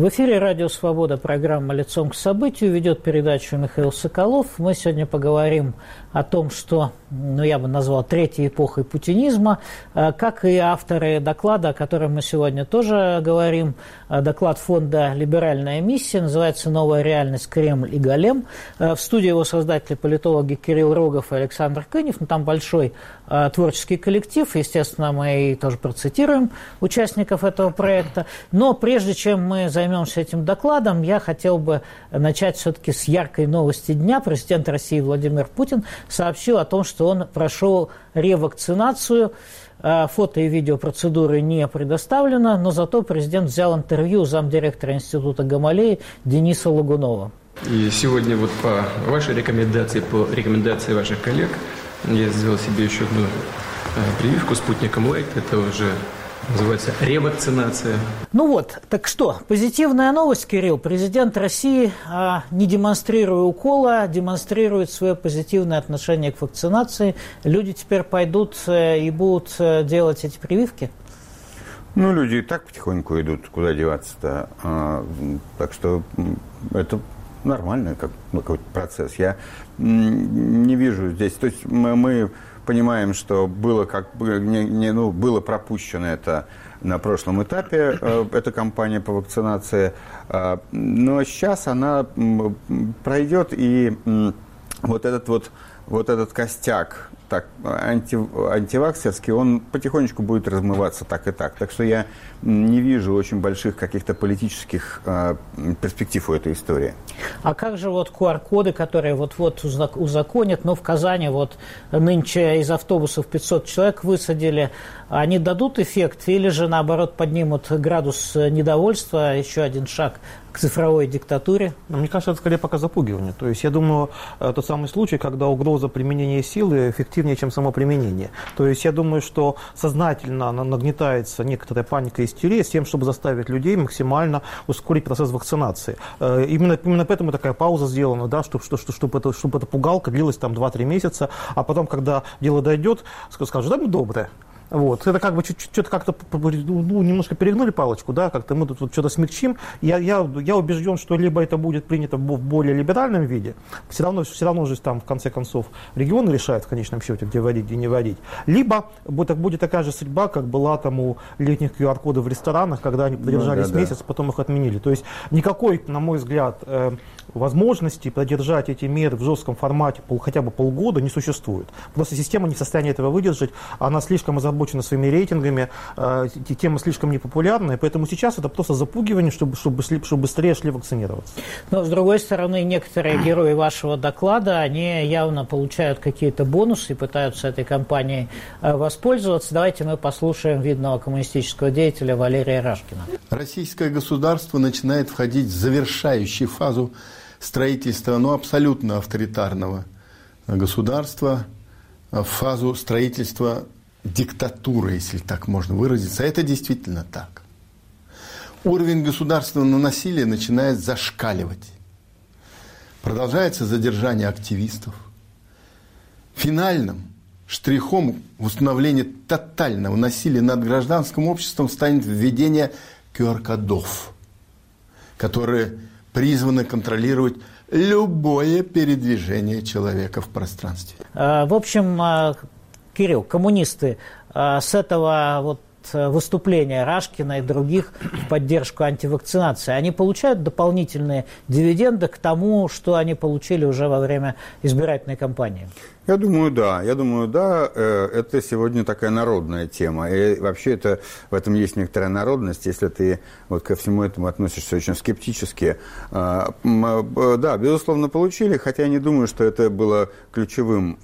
В эфире «Радио Свобода», программа «Лицом к событию», ведет передачу Михаил Соколов. Мы сегодня поговорим о том, что, я бы назвал третьей эпохой путинизма, как и авторы доклада, о котором мы сегодня тоже говорим. Доклад фонда «Либеральная миссия», называется «Новая реальность. Кремль и Голем». В студии его создатели политологи Кирилл Рогов и Александр Кынев. Там большой творческий коллектив, естественно, мы тоже процитируем участников этого проекта. Но прежде чем мы займемся этим докладом, я хотел бы начать все-таки с яркой новости дня. Президент России Владимир Путин сообщил о том, что он прошел ревакцинацию. Фото и видео процедуры не предоставлено, но зато президент взял интервью у замдиректора Института Гамалеи Дениса Лагунова. И сегодня вот по вашей рекомендации, по рекомендации ваших коллег, я сделал себе еще одну прививку спутником Лайт. Это уже называется ревакцинация. Ну вот, так что, позитивная новость, Кирилл. Президент России, не демонстрируя укола, демонстрирует свое позитивное отношение к вакцинации. Люди теперь пойдут и будут делать эти прививки? Ну, люди и так потихоньку идут, куда деваться-то. Так что это нормальный какой-то процесс. Я не вижу здесь... То есть мы понимаем, что было было пропущено это на прошлом этапе, эта кампания по вакцинации, но сейчас она пройдет, и вот этот костяк антиваксерский, он потихонечку будет размываться так и так. Так что я не вижу очень больших каких-то политических перспектив у этой истории. А как же вот QR-коды, которые вот-вот узаконят, но в Казани вот нынче из автобусов 500 человек высадили, они дадут эффект или же наоборот поднимут градус недовольства, еще один шаг к цифровой диктатуре? Мне кажется, это скорее пока запугивание. То есть я думаю, тот самый случай, когда угроза применения силы эффективнее, чем само применение. То есть я думаю, что сознательно нагнетается некоторая паника и истерия с тем, чтобы заставить людей максимально ускорить процесс вакцинации. Именно поэтому такая пауза сделана, да, чтобы эта пугалка длилась там 2-3 месяца, а потом, когда дело дойдет, скажут, да, мы добрые. Вот. Это как бы что-то как-то немножко перегнули палочку, да, как-то мы тут вот что-то смягчим. Я убежден, что либо это будет принято в более либеральном виде, все равно же там в конце концов регионы решают в конечном счете, где вводить, где не вводить. Либо будет такая же судьба, как была там у летних QR-кодов в ресторанах, когда они продержались месяц, потом их отменили. То есть никакой, на мой взгляд, возможности продержать эти меры в жестком формате хотя бы полгода не существует. Просто система не в состоянии этого выдержать, она слишком озабочена своими рейтингами, тема слишком непопулярная, поэтому сейчас это просто запугивание, чтобы быстрее шли вакцинироваться. Но, с другой стороны, некоторые герои вашего доклада, они явно получают какие-то бонусы и пытаются этой кампанией воспользоваться. Давайте мы послушаем видного коммунистического деятеля Валерия Рашкина. Российское государство начинает входить в завершающую фазу строительства, абсолютно авторитарного государства, в фазу строительства диктатуры, если так можно выразиться. Это действительно так. Уровень государственного насилия начинает зашкаливать. Продолжается задержание активистов. Финальным штрихом в установлении тотального насилия над гражданским обществом станет введение QR-кодов, которые призваны контролировать любое передвижение человека в пространстве. В общем, Кирилл, коммунисты с этого выступления Рашкина и других в поддержку антивакцинации, они получают дополнительные дивиденды к тому, что они получили уже во время избирательной кампании? Я думаю, да. Это сегодня такая народная тема. И вообще в этом есть некоторая народность, если ты ко всему этому относишься очень скептически. Да, безусловно, получили, хотя я не думаю, что это было ключевым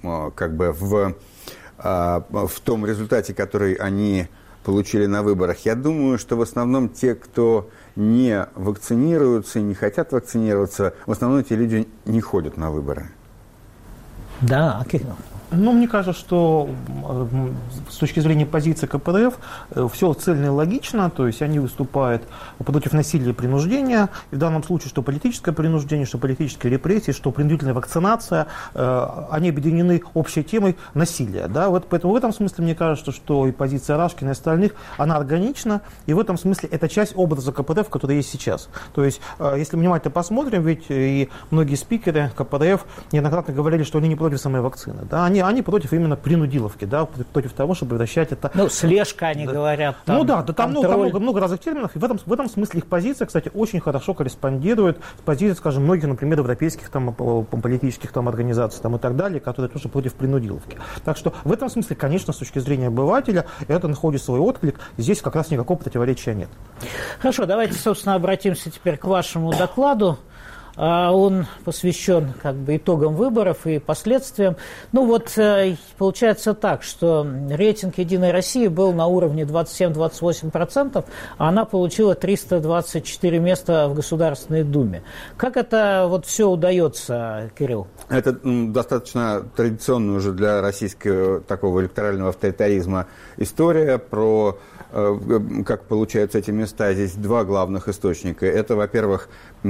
в том результате, который они получили на выборах. Я думаю, что в основном те, кто не вакцинируются и не хотят вакцинироваться, в основном эти люди не ходят на выборы. Да, Кирилл. Ну, мне кажется, что с точки зрения позиции КПРФ все цельно и логично, то есть они выступают против насилия и принуждения, и в данном случае, что политическое принуждение, что политические репрессии, что принудительная вакцинация, они объединены общей темой насилия. Да? Вот поэтому в этом смысле мне кажется, что и позиция Рашкина и остальных, она органична, и в этом смысле это часть образа КПРФ, который есть сейчас. То есть, если внимательно посмотрим, ведь и многие спикеры КПРФ неоднократно говорили, что они не против самой вакцины. Да? Они против именно принудиловки, да, против того, чтобы превращать это... Ну, слежка, они говорят, там, ну да, там много разных терминов, и в этом смысле их позиция, кстати, очень хорошо корреспондирует с позицией, скажем, многих, например, европейских там, политических там, организаций там, и так далее, которые тоже против принудиловки. Так что в этом смысле, конечно, с точки зрения обывателя, это находит свой отклик, и здесь как раз никакого противоречия нет. Хорошо, давайте, собственно, обратимся теперь к вашему докладу. Он посвящен как бы итогам выборов и последствиям. Ну вот получается так, что рейтинг «Единой России» был на уровне 27-28%, а она получила 324 места в Государственной Думе. Как это вот все удается, Кирилл? Это достаточно традиционная уже для российского такого электорального авторитаризма история про как получаются эти места. Здесь два главных источника. Это, во-первых,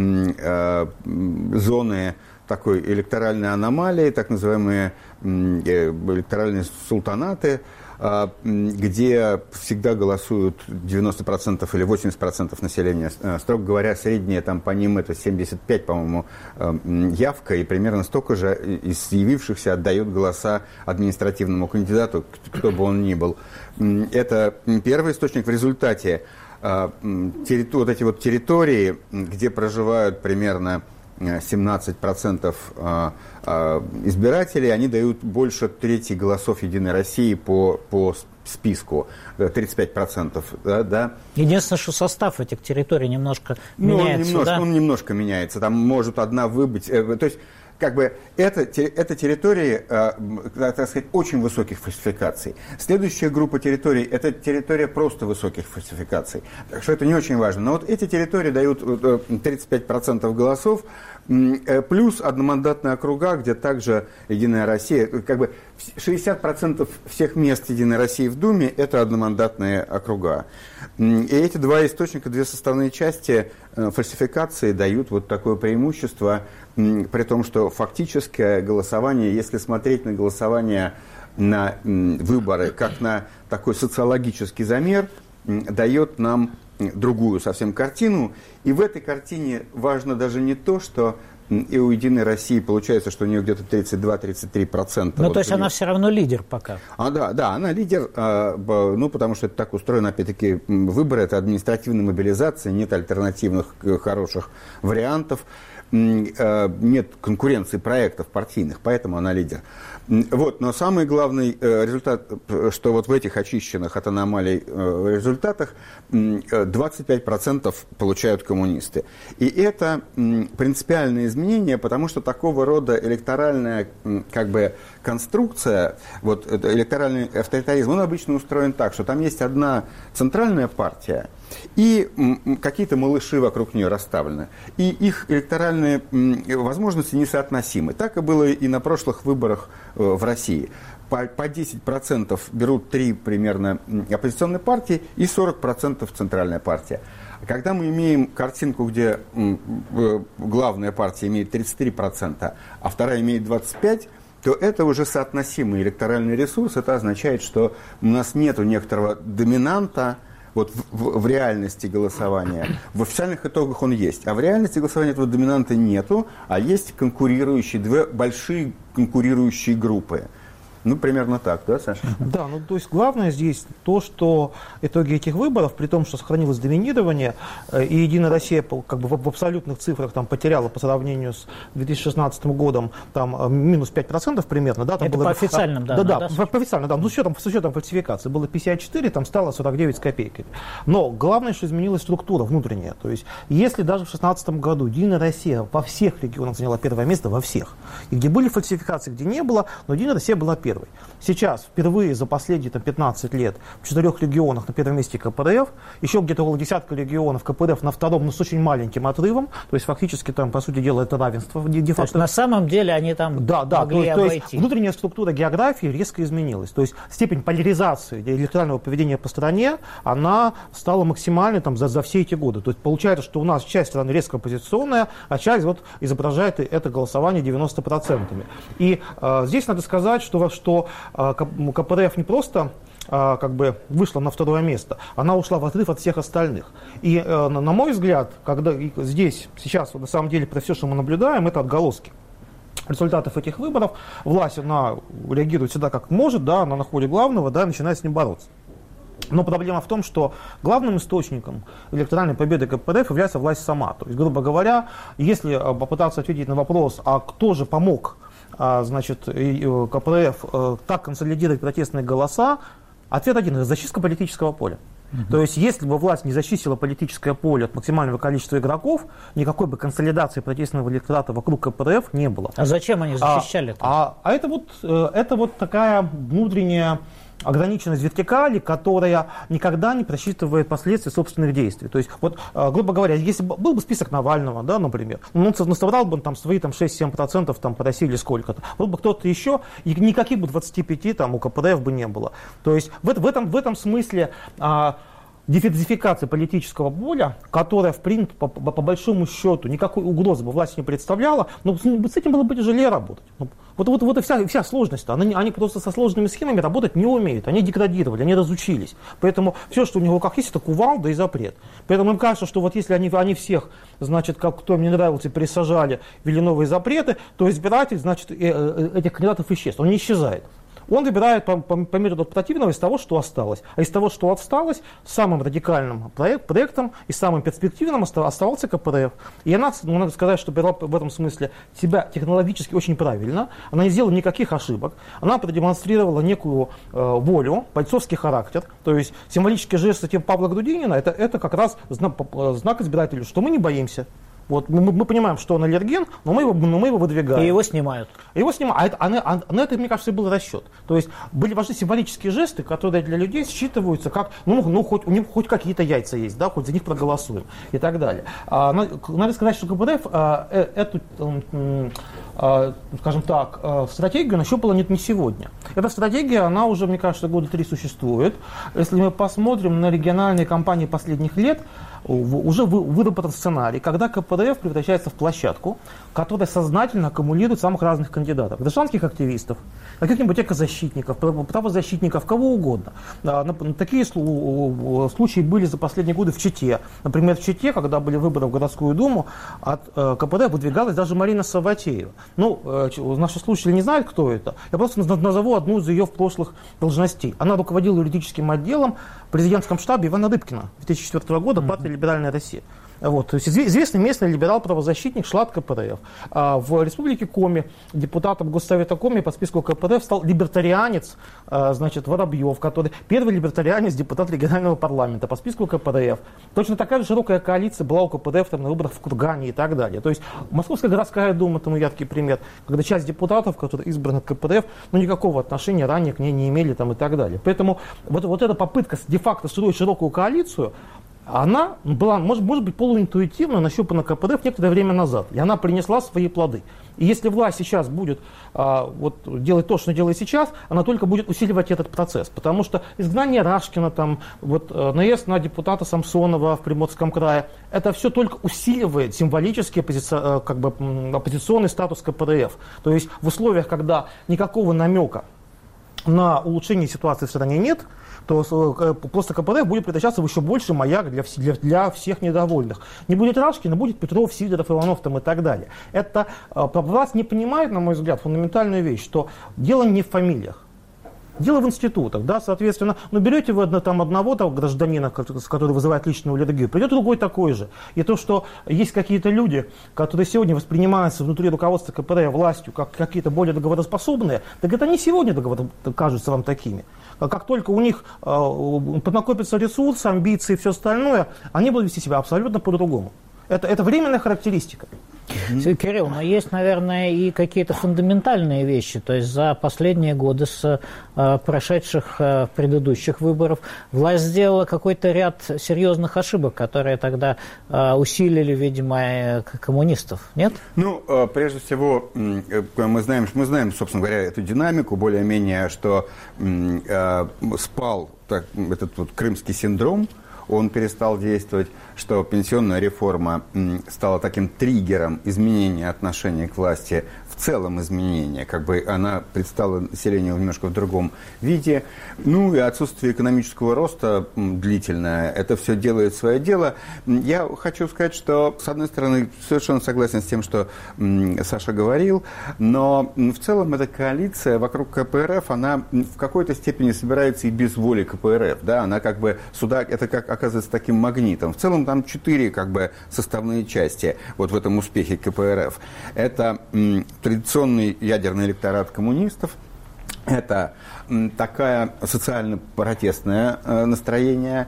зоны такой электоральной аномалии, так называемые электоральные султанаты, где всегда голосуют 90% или 80% населения. Строго говоря, средняя там по ним это 75, по-моему, явка, и примерно столько же из явившихся отдают голоса административному кандидату, кто бы он ни был. Это первый источник. В результате вот эти вот территории, где проживают примерно 17% избирателей, они дают больше трети голосов «Единой России» по списку, 35%. Да. Единственное, что состав этих территорий немножко меняется. Он немножко меняется. Там может одна выбыть. То есть, как бы, это территории, так сказать, очень высоких фальсификаций. Следующая группа территорий – это территория просто высоких фальсификаций. Так что это не очень важно. Но вот эти территории дают 35% голосов, плюс одномандатные округа, где также «Единая Россия», как бы 60% всех мест «Единой России» в Думе – это одномандатные округа. И эти два источника, две составные части фальсификации дают вот такое преимущество, при том, что фактическое голосование, если смотреть на голосование на выборы как на такой социологический замер, дает нам другую совсем картину. И в этой картине важно даже не то, что и у «Единой России» получается, что у нее где-то 32-33%. Ну, вот то есть она все равно лидер пока. Да, она лидер, потому что это так устроено, опять-таки, выборы, это административная мобилизация, нет альтернативных хороших вариантов, нет конкуренции проектов партийных, поэтому она лидер. Вот, но самый главный результат, что вот в этих очищенных от аномалий результатах 25% получают коммунисты. И это принципиальное изменение, потому что такого рода электоральная как бы конструкция, вот электоральный авторитаризм, он обычно устроен так, что там есть одна центральная партия, и какие-то малыши вокруг нее расставлены. И их электоральные возможности несоотносимы. Так и было и на прошлых выборах в России. По 10% берут 3 примерно оппозиционные партии и 40% центральная партия. Когда мы имеем картинку, где главная партия имеет 33%, а вторая имеет 25%, то это уже соотносимый электоральный ресурс. Это означает, что у нас нет некоторого доминанта вот в реальности голосования. В официальных итогах он есть. А в реальности голосования этого доминанта нету, а есть конкурирующие, две большие конкурирующие группы. Ну, примерно так, да, Саша? Да, ну, то есть главное здесь то, что итоги этих выборов, при том, что сохранилось доминирование, и «Единая Россия» как бы в абсолютных цифрах там потеряла по сравнению с 2016 годом там минус 5% примерно, да? Там это было, по официальным данным, да? Да, по официальным данным, с учетом фальсификации было 54, там стало 49 с копейками. Но главное, что изменилась структура внутренняя. То есть, если даже в 2016 году «Единая Россия» во всех регионах заняла первое место, во всех, и где были фальсификации, где не было, но «Единая Россия» была первой. первый. Сейчас впервые за последние 15 лет в 4 регионах на первом месте КПРФ, еще где-то около десятка регионов КПРФ на втором, но с очень маленьким отрывом. То есть фактически там, по сути дела, это равенство. То есть на самом деле они там могли обойти. То есть внутренняя структура географии резко изменилась. То есть степень поляризации электорального поведения по стране, она стала максимальной там, за все эти годы. То есть получается, что у нас часть страны резко оппозиционная, а часть вот изображает это голосование 90%. И здесь надо сказать, что КПРФ не просто как бы вышла на второе место, она ушла в отрыв от всех остальных. И, на мой взгляд, когда здесь, сейчас, на самом деле, про все, что мы наблюдаем, это отголоски результатов этих выборов. Власть, она реагирует всегда как может, да, она находит главного, да, начинает с ним бороться. Но проблема в том, что главным источником электоральной победы КПРФ является власть сама. То есть, грубо говоря, если попытаться ответить на вопрос, а кто же помог значит, КПРФ так консолидировать протестные голоса, ответ один – зачистка политического поля. То есть, если бы власть не зачистила политическое поле от максимального количества игроков, никакой бы консолидации протестного электората вокруг КПРФ не было. А зачем они защищали это? Это вот такая внутренняя ограниченность вертикали, которая никогда не просчитывает последствия собственных действий. То есть, вот, грубо говоря, если был бы список Навального, да, например, он наставлял бы там, свои там, 6-7% там, по России или сколько-то, был бы кто-то еще, и никаких бы 25 там, у КПРФ бы не было. То есть, в этом смысле диверсификация политического поля, которая, в принципе, по большому счету, никакой угрозы бы власть не представляла, но с этим было бы тяжелее работать. Вот и вся сложность. Они просто со сложными схемами работать не умеют. Они деградировали, они разучились. Поэтому все, что у них в руках есть, это кувалда и запрет. Поэтому им кажется, что вот если они всех, значит, кто им не нравился, пересажали, ввели новые запреты, то избиратель, значит, этих кандидатов исчез. Он не исчезает. Он выбирает по методу противного из того, что осталось. А из того, что осталось, самым радикальным проектом и самым перспективным оставался КПРФ. И она, надо сказать, что в этом смысле себя технологически очень правильно. Она не сделала никаких ошибок. Она продемонстрировала некую волю, бойцовский характер. То есть символические жесты типа Павла Грудинина, это как раз знак избирателю, что мы не боимся. Вот, мы понимаем, что он аллерген, но мы его выдвигаем. И его снимают. На это, мне кажется, и был расчет. То есть были важны символические жесты, которые для людей считываются как, хоть у них хоть какие-то яйца есть, да, хоть за них проголосуем и так далее. Надо сказать, что КПРФ эту, скажем так, стратегию нащупала не сегодня. Эта стратегия, она уже, мне кажется, года 3 существует. Если мы посмотрим на региональные кампании последних лет, уже выработан сценарий, когда КПРФ превращается в площадку, которая сознательно аккумулирует самых разных кандидатов. Гражданских активистов, каких-нибудь экозащитников, правозащитников, кого угодно. Такие случаи были за последние годы в Чите. Например, в Чите, когда были выборы в городскую думу, от КПРФ выдвигалась даже Марина Саватеева. Наши слушатели не знают, кто это. Я просто назову одну из ее прошлых должностей. Она руководила юридическим отделом в президентском штабе Ивана Рыбкина 2004 года, партия «Либеральная Россия». Вот, то есть известный местный либерал-правозащитник шла от КПРФ. В республике Коми депутатом Госсовета Коми по списку КПРФ стал либертарианец, значит, Воробьев, который первый либертарианец, депутат регионального парламента по списку КПРФ. Точно такая же широкая коалиция была у КПРФ там, на выборах в Кургане и так далее. То есть Московская городская дума, тому яркий пример, когда часть депутатов, которые избраны от КПРФ, никакого отношения ранее к ней не имели там, и так далее. Поэтому вот эта попытка де-факто строить широкую коалицию, она была, может быть, полуинтуитивно нащупана КПРФ некоторое время назад, и она принесла свои плоды. И если власть сейчас будет делать то, что делает сейчас, она только будет усиливать этот процесс, потому что изгнание Рашкина, наезд на депутата Самсонова в Приморском крае, это все только усиливает символически оппозиционный статус КПРФ. То есть в условиях, когда никакого намека на улучшение ситуации в стране нет, то просто КПРФ будет превращаться в еще больше маяк для всех недовольных. Не будет Рашкина, будет Петров, Сидоров, Иванов и так далее. Это власть не понимает, на мой взгляд, фундаментальную вещь, что дело не в фамилиях. Дело в институтах, да, соответственно, берете вы одного гражданина, который вызывает личную аллергию, придет другой такой же. И то, что есть какие-то люди, которые сегодня воспринимаются внутри руководства КПРФ властью как какие-то более договороспособные, так это не сегодня кажутся вам такими. Как только у них поднакопятся ресурсы, амбиции и все остальное, они будут вести себя абсолютно по-другому. Это временная характеристика. Кирилл, но есть, наверное, и какие-то фундаментальные вещи. То есть за последние годы с прошедших предыдущих выборов власть сделала какой-то ряд серьезных ошибок, которые тогда усилили, видимо, коммунистов, нет? Ну, прежде всего, мы знаем, собственно говоря, эту динамику более-менее, что спал этот вот крымский синдром, он перестал действовать, что пенсионная реформа стала таким триггером изменения отношения к власти, в целом изменения, как бы она предстала населению немножко в другом виде. Ну и отсутствие экономического роста длительное, это все делает свое дело. Я хочу сказать, что, с одной стороны, совершенно согласен с тем, что Саша говорил, но в целом эта коалиция вокруг КПРФ, она в какой-то степени собирается и без воли КПРФ, да, она как бы сюда, это как оказывается таким магнитом. В целом там 4 как бы составные части вот в этом успехе КПРФ. Это традиционный ядерный электорат коммунистов, это такая социально-протестное настроение,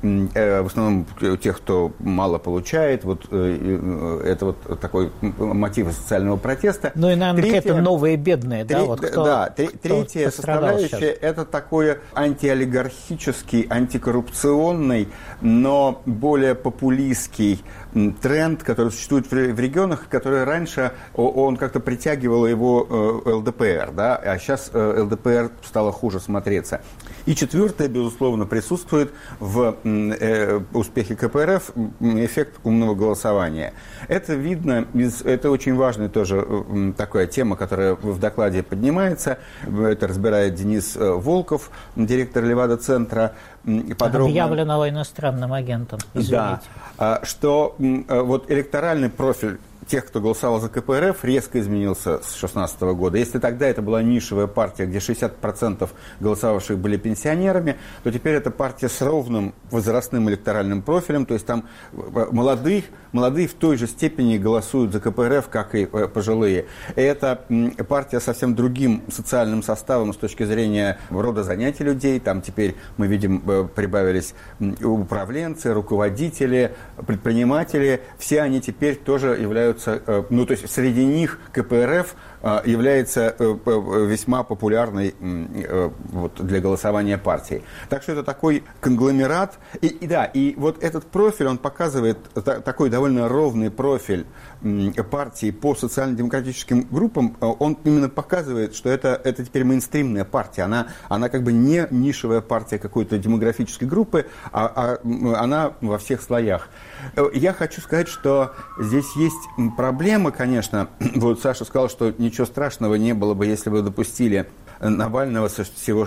в основном тех, кто мало получает, вот это вот такой мотив социального протеста. Ну и, наверное, какие-то новые бедные, да? Вот кто, да, третья составляющая – это такой антиолигархический, антикоррупционный, но более популистский тренд, который существует в регионах, который раньше, он как-то притягивал его ЛДПР, да, а сейчас ЛДПР стало хуже смотреться. И четвертое, безусловно, присутствует в успехе КПРФ эффект умного голосования. Это видно, это очень важная тоже такая тема, которая в докладе поднимается. Это разбирает Денис Волков, директор Левада-центра. Объявленного иностранным агентом. Извините. Да, что вот электоральный профиль тех, кто голосовал за КПРФ, резко изменился с 2016 года. Если тогда это была нишевая партия, где 60% голосовавших были пенсионерами, то теперь это партия с ровным возрастным электоральным профилем, то есть там молодые в той же степени голосуют за КПРФ, как и пожилые. И это партия с совсем другим социальным составом с точки зрения рода занятий людей. Там теперь мы видим, прибавились управленцы, руководители, предприниматели. Все они теперь тоже являются, ну, то есть среди них КПРФ является весьма популярной вот, для голосования партией. Так что это такой конгломерат. И вот этот профиль, он показывает такой довольно ровный профиль партии по социально-демократическим группам. Он именно показывает, что это теперь мейнстримная партия. Она как бы не нишевая партия какой-то демографической группы, а она во всех слоях. Я хочу сказать, что здесь есть проблема, конечно. Вот Саша сказал, что ничего страшного не было бы, если бы допустили Навального всего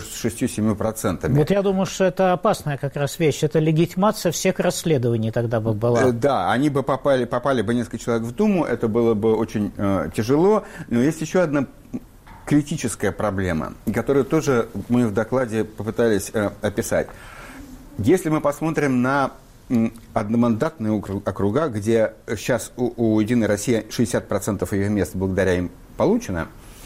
6-7%. Вот я думаю, что это опасная как раз вещь. Это легитимация всех расследований тогда бы была. Да, они бы попали бы несколько человек в Думу, это было бы очень тяжело. Но есть еще одна критическая проблема, которую тоже мы в докладе попытались описать. Если мы посмотрим на одномандатные округа, где сейчас у «Единой России» 60% ее мест благодаря им получено,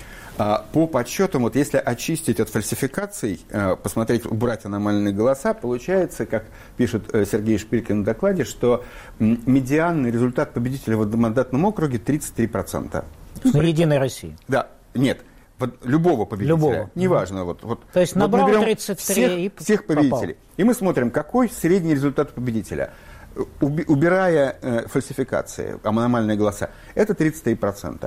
по подсчетам, вот если очистить от фальсификаций, посмотреть, убрать аномальные голоса, получается, как пишет Сергей Шпилькин в докладе, что медианный результат победителя в одномандатном округе 33%. На «Единой России». Да, нет. Любого победителя, любого. Неважно. То есть набрал 33 всех победителей. И мы смотрим, какой средний результат победителя. Убирая фальсификации, аномальные голоса, это 33%.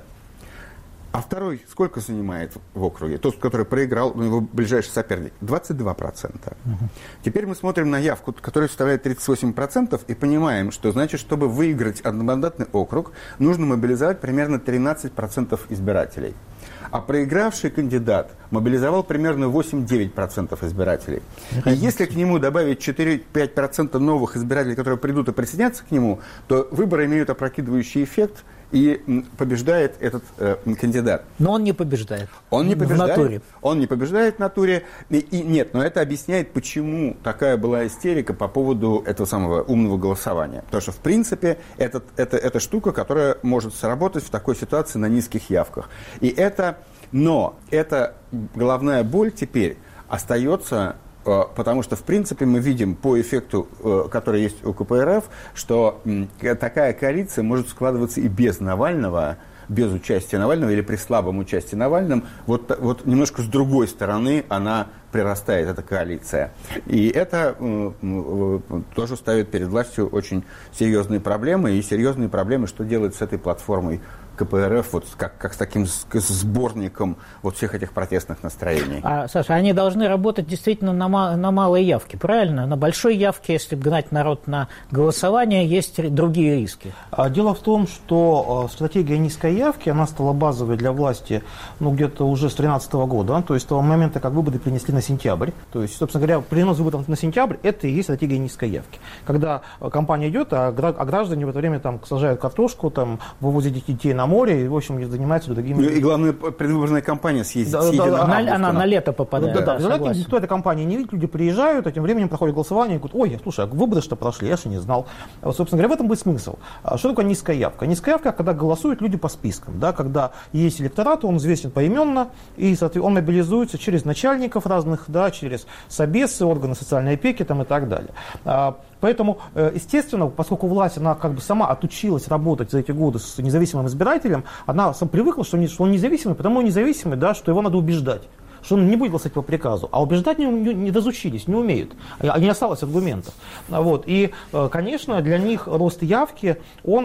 А второй сколько занимает в округе? Тот, который проиграл, его ближайший соперник, 22%. Теперь мы смотрим на явку, которая составляет 38%, и понимаем, что значит, чтобы выиграть одномандатный округ, нужно мобилизовать примерно 13% избирателей. А проигравший кандидат мобилизовал примерно 8-9% избирателей. И если к нему добавить 4-5% новых избирателей, которые придут и присоединятся к нему, то выборы имеют опрокидывающий эффект, и побеждает этот кандидат. Но он не побеждает. Он не побеждает. В натуре. Он не побеждает в натуре. И нет, но это объясняет, почему такая была истерика по поводу этого самого умного голосования. Потому что, в принципе, это штука, которая может сработать в такой ситуации на низких явках. Но эта головная боль теперь остается Потому что, в принципе, мы видим по эффекту, который есть у КПРФ, что такая коалиция может складываться и без Навального, без участия Навального или при слабом участии Навального. Вот немножко с другой стороны она прирастает, эта коалиция. И это тоже ставит перед властью очень серьезные проблемы. И серьезные проблемы, что делать с этой платформой КПРФ, вот как с таким сборником вот всех этих протестных настроений. Саша, они должны работать действительно на малой явке, правильно? На большой явке, если гнать народ на голосование, есть другие риски. Дело в том, что стратегия низкой явки, она стала базовой для власти где-то уже с 2013 года, то есть с того момента, как выборы перенесли на сентябрь. То есть, собственно говоря, перенос выборов на сентябрь – это и есть стратегия низкой явки. Когда кампания идет, а граждане в это время сажают картошку, вывозят детей на море и, в общем, занимаются другими... И главное, предвыборная кампания съездит. Она на лето попадает. Да, никто этой кампании не видит, люди приезжают, а тем временем проходит голосование и говорят: ой, слушай, а выборы что прошли, я же не знал. Собственно говоря, в этом будет смысл. Что такое низкая явка? Низкая явка, когда голосуют люди по спискам, да, когда есть электорат, он известен поименно, и, соответственно, он мобилизуется через начальников разных, да, через собесы, органы социальной опеки и так далее. Поэтому, естественно, поскольку власть, она сама отучилась работать за эти годы с независимым избирателем, она привыкла, что он независимый, потому независимый, да, что его надо убеждать, что он не будет голосовать по приказу. А убеждать не разучились, не умеют. Не осталось аргументов. И, конечно, для них рост явки,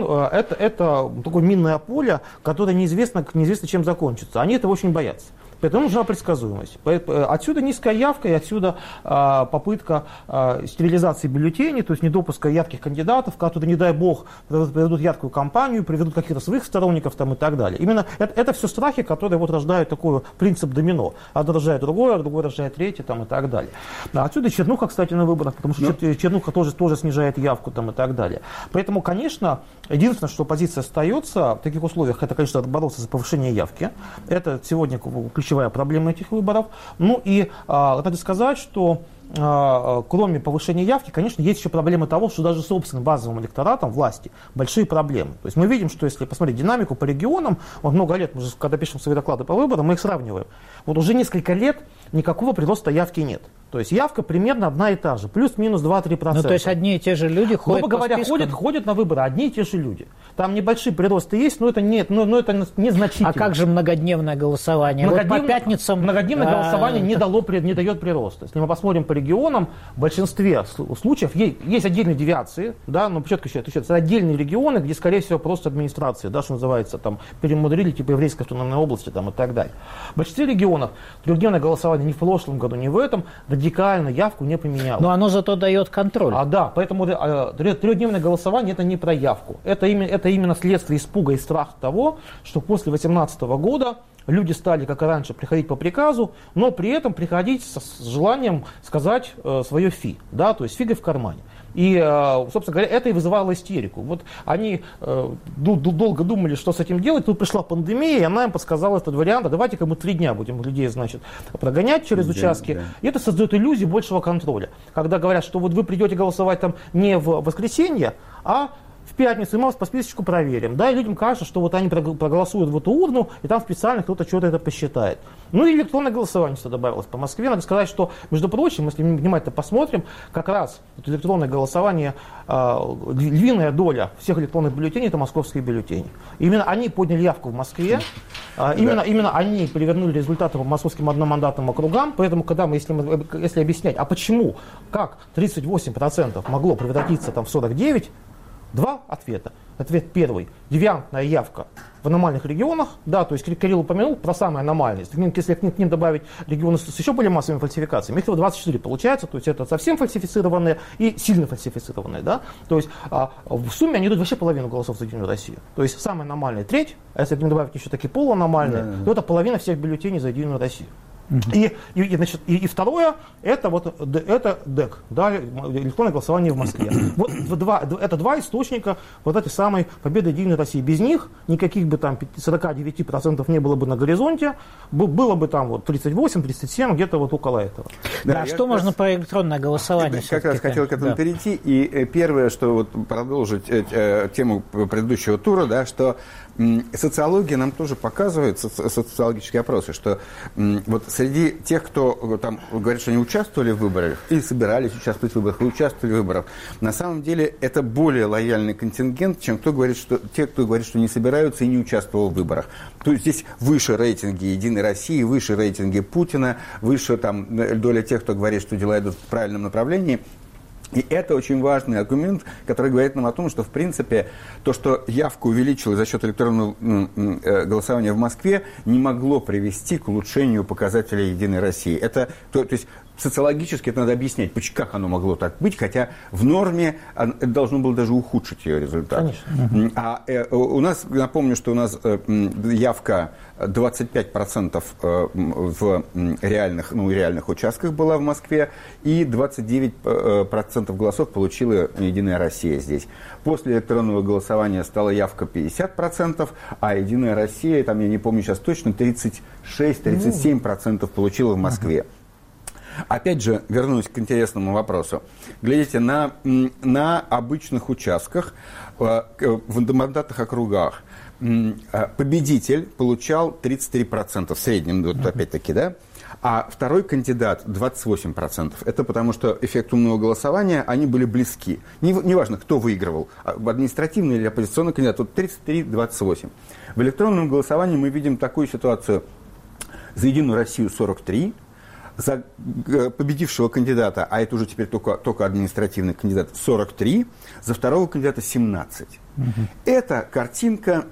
это такое минное поле, которое неизвестно чем закончится. Они этого очень боятся. Поэтому нужна предсказуемость. Отсюда низкая явка и отсюда попытка стерилизации бюллетеней, то есть недопуска ярких кандидатов, которые, не дай бог, проведут яркую кампанию, приведут каких-то своих сторонников и так далее. Именно это все страхи, которые рождают такой принцип домино. Одно рождает другое, другое рождает третье и так далее. Отсюда чернуха, кстати, на выборах, потому что чернуха тоже снижает явку и так далее. Поэтому, конечно, единственное, что оппозиция остается в таких условиях, это, конечно, бороться за повышение явки. Это сегодня ключевая проблема этих выборов. Надо сказать, что кроме повышения явки, конечно, есть еще проблемы того, что даже собственным базовым электоратом власти большие проблемы. То есть мы видим, что если посмотреть динамику по регионам, много лет, мы же, когда пишем свои доклады по выборам, мы их сравниваем. Уже несколько лет никакого прироста явки нет. То есть явка примерно одна и та же, плюс-минус 2-3%. То есть одни и те же люди ходят по спискам? Ходят на выборы одни и те же люди. Там небольшие приросты есть, но это незначительно. А как же многодневное голосование? По пятницам... Многодневное голосование не дает прироста. Если мы посмотрим по регионам, в большинстве случаев есть отдельные девиации, да, но четко это отдельные регионы, где, скорее всего, просто администрация, да, что называется, перемудрили, типа еврейской автономной области и так далее. В большинстве регионов трехдневное голосование ни в прошлом году, ни в этом радикально явку не поменяло. Но оно зато дает контроль. Да, поэтому трехдневное голосование это не про явку. Это именно следствие испуга и страха того, что после 2018 года люди стали, как и раньше, приходить по приказу, но при этом приходить с желанием сказать свое фи, да, то есть фига в кармане. И, собственно говоря, это и вызывало истерику. Они долго думали, что с этим делать. Тут пришла пандемия, и она им подсказала этот вариант. Давайте-ка мы 3 дня будем людей, прогонять через участки. Да. И это создает иллюзию большего контроля. Когда говорят, что вы придете голосовать не в воскресенье, а в пятницу, и мы вас по списочку проверим. Да, и людям кажется, что они проголосуют в эту урну, и там специально кто-то что-то это посчитает. И электронное голосование сюда добавилось по Москве. Надо сказать, что, между прочим, если мы внимательно посмотрим, как раз электронное голосование, львиная доля всех электронных бюллетеней – это московские бюллетени. Именно они подняли явку в Москве, именно они перевернули результаты по московским одномандатным округам. Поэтому, если объяснять, а почему, как 38% могло превратиться в 49%, 2 ответа. Ответ первый. Девиантная явка в аномальных регионах. Да, то есть Кирилл упомянул про самые аномальные. Если к ним добавить регионы с еще более массовыми фальсификациями, их всего 24 получается. То есть это совсем фальсифицированные и сильно фальсифицированные. Да? То есть в сумме они идут вообще половину голосов за Единую Россию. То есть самые аномальные треть, а если к ним добавить еще такие полуаномальные, то это половина всех бюллетеней за Единую Россию. И второе, это ДЭК, да, электронное голосование в Москве. Это 2 источника этой самой победы Единой России. Без них никаких бы 49% не было бы на горизонте, было бы 38, 37, где-то около этого. Да, что можно про электронное голосование? Я как раз хотел к этому перейти. И первое, что продолжить тему предыдущего тура, да, что социология нам тоже показывает, социологические опросы, что вот среди тех, кто там говорит, что они участвовали в выборах, или собирались участвовать в выборах, или участвовали в выборах, на самом деле это более лояльный контингент, чем те, кто говорит, что не собираются и не участвовал в выборах. То есть здесь выше рейтинги «Единой России», выше рейтинги Путина, выше там доля тех, кто говорит, что дела идут в правильном направлении. И это очень важный аргумент, который говорит нам о том, что, в принципе, то, что явка увеличилась за счет электронного голосования в Москве, не могло привести к улучшению показателей «Единой России». То есть социологически это надо объяснять, как оно могло так быть, хотя в норме это должно было даже ухудшить ее результат. Конечно. У нас, напомню, что у нас явка 25% в реальных участках была в Москве, и 29% голосов получила «Единая Россия» здесь. После электронного голосования стала явка 50%, а «Единая Россия», там я не помню сейчас точно, 36-37% получила в Москве. Опять же, вернусь к интересному вопросу. Глядите, на обычных участках, в одномандатных округах, победитель получал 33% в среднем, вот опять-таки, да? А второй кандидат 28%. Это потому, что эффект умного голосования, они были близки. Неважно, кто выигрывал, административный или оппозиционный кандидат, вот 33-28. В электронном голосовании мы видим такую ситуацию. За «Единую Россию» 43%. За победившего кандидата, а это уже теперь только административный кандидат, 43, за второго кандидата 17. Эта картинка,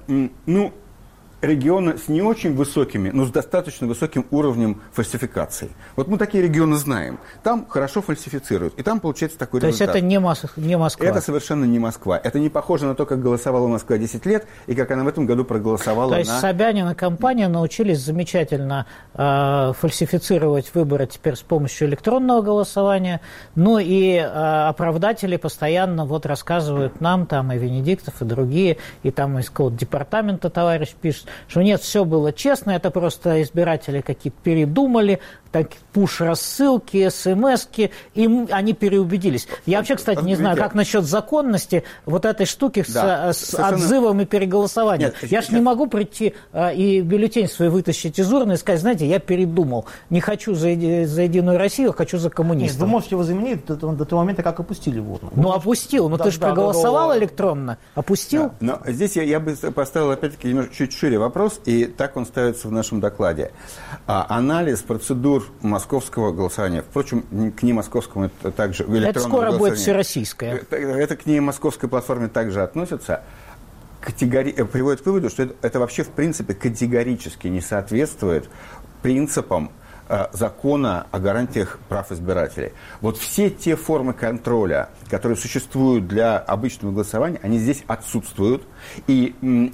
региона с не очень высокими, но с достаточно высоким уровнем фальсификации. Вот мы такие регионы знаем. Там хорошо фальсифицируют, и там получается такой результат. То есть это не Москва? Это совершенно не Москва. Это не похоже на то, как голосовала Москва 10 лет, и как она в этом году проголосовала. То есть Собянин и компания научились замечательно фальсифицировать выборы теперь с помощью электронного голосования, ну и оправдатели постоянно рассказывают нам, там и Венедиктов, и другие, и там из какого-то департамента товарищ пишет, что нет, все было честно, это просто избиратели какие-то передумали, так, пуш-рассылки, смс-ки, и они переубедились. Я вообще, кстати, не знаю, как насчет законности вот этой штуки с отзывом и переголосованием. Я же не могу прийти и бюллетень свой вытащить из урны и сказать, знаете, я передумал, не хочу за «Единую Россию, хочу за коммунистов. Нет, вы можете возымнить до того момента, как опустили в урну. Ну, опустил, ты же проголосовал электронно, опустил? Да. Но здесь я бы поставил, опять-таки, чуть шире вопрос, и так он ставится в нашем докладе. Анализ процедур московского голосования, впрочем, к немосковскому это также электронного это скоро будет всероссийское. Это к немосковской платформе также относится. Приводит к выводу, что это вообще в принципе категорически не соответствует принципам закона о гарантиях прав избирателей. Вот все те формы контроля, которые существуют для обычного голосования, они здесь отсутствуют. И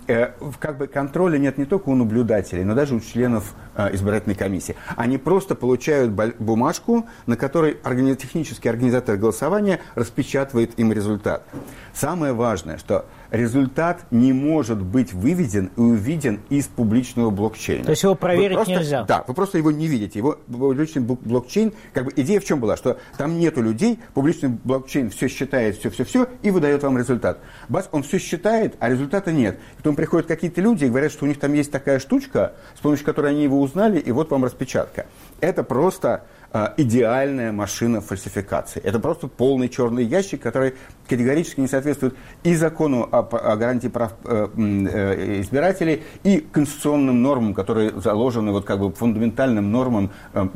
контроля нет не только у наблюдателей, но даже у членов избирательной комиссии. Они просто получают бумажку, на которой технический организатор голосования распечатывает им результат. Самое важное, что результат не может быть выведен и увиден из публичного блокчейна. То есть его проверить нельзя? Да, вы просто его не видите. Его публичный блокчейн, идея в чем была, что там нету людей, публичный блокчейн все считает, все, и выдает вам результат. Он все считает, а результата нет. Потом приходят какие-то люди и говорят, что у них там есть такая штучка, с помощью которой они его узнали, и вот вам распечатка. Это просто идеальная машина фальсификации. Это просто полный черный ящик, который категорически не соответствует и закону о гарантии прав избирателей, и конституционным нормам, которые заложены, фундаментальным нормам,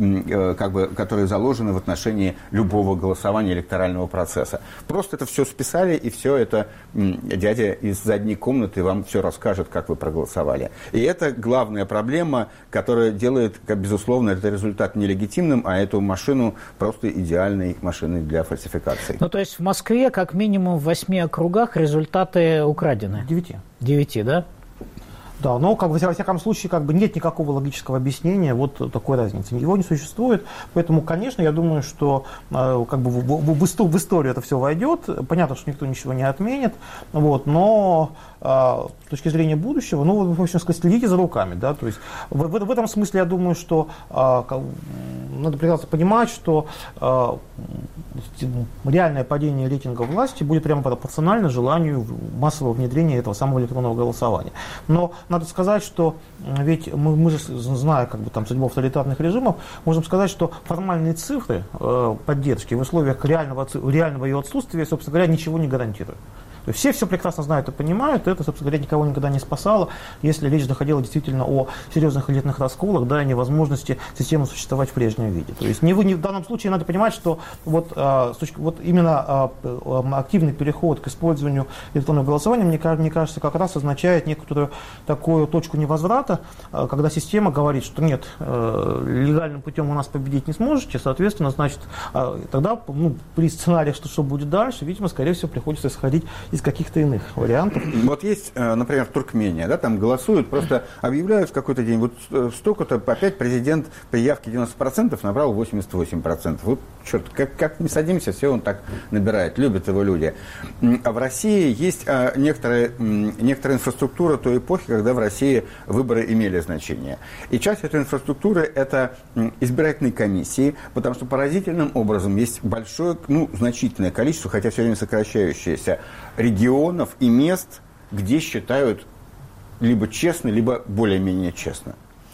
которые заложены в отношении любого голосования электорального процесса. Просто это все списали, и все это дядя из задней комнаты вам все расскажет, как вы проголосовали. И это главная проблема, которая делает, безусловно, этот результат нелегитимным, а эту машину просто идеальной машиной для фальсификации. То есть в Москве как минимум в 8 округах результаты украдены? 9, да? Да, но во всяком случае нет никакого логического объяснения такой разницы. Его не существует, поэтому, конечно, я думаю, что в историю это все войдет. Понятно, что никто ничего не отменит, но с точки зрения будущего, в общем сказать, следите за руками, да, то есть в этом смысле я думаю, что надо прекрасно понимать, что реальное падение рейтинга власти будет прямо пропорционально желанию массового внедрения этого самого электронного голосования. Но надо сказать, что ведь мы же, зная как бы, там, судьбу авторитарных режимов, можем сказать, что формальные цифры поддержки в условиях реального ее отсутствия, собственно говоря, ничего не гарантируют. Все прекрасно знают и понимают, это, собственно говоря, никого никогда не спасало, если речь доходила действительно о серьезных элитных расколах, да, и невозможности системы существовать в прежнем виде. То есть в данном случае надо понимать, что вот именно активный переход к использованию электронного голосования, мне кажется, как раз означает некоторую такую точку невозврата, когда система говорит, что нет, легальным путем у нас победить не сможете, соответственно, значит, тогда при сценариях, что будет дальше, видимо, скорее всего, приходится исходить из каких-то иных вариантов. Вот есть, например, Туркмения, да, там голосуют, просто объявляют в какой-то день, вот столько-то, опять президент при явке 90% набрал 88%. Вот, черт, как не садимся, все он так набирает, любят его люди. А в России есть некоторая инфраструктура той эпохи, когда в России выборы имели значение. И часть этой инфраструктуры – это избирательные комиссии, потому что поразительным образом есть большое, значительное количество, хотя все время сокращающееся, регионов и мест, где считают либо честно, либо более-менее честно.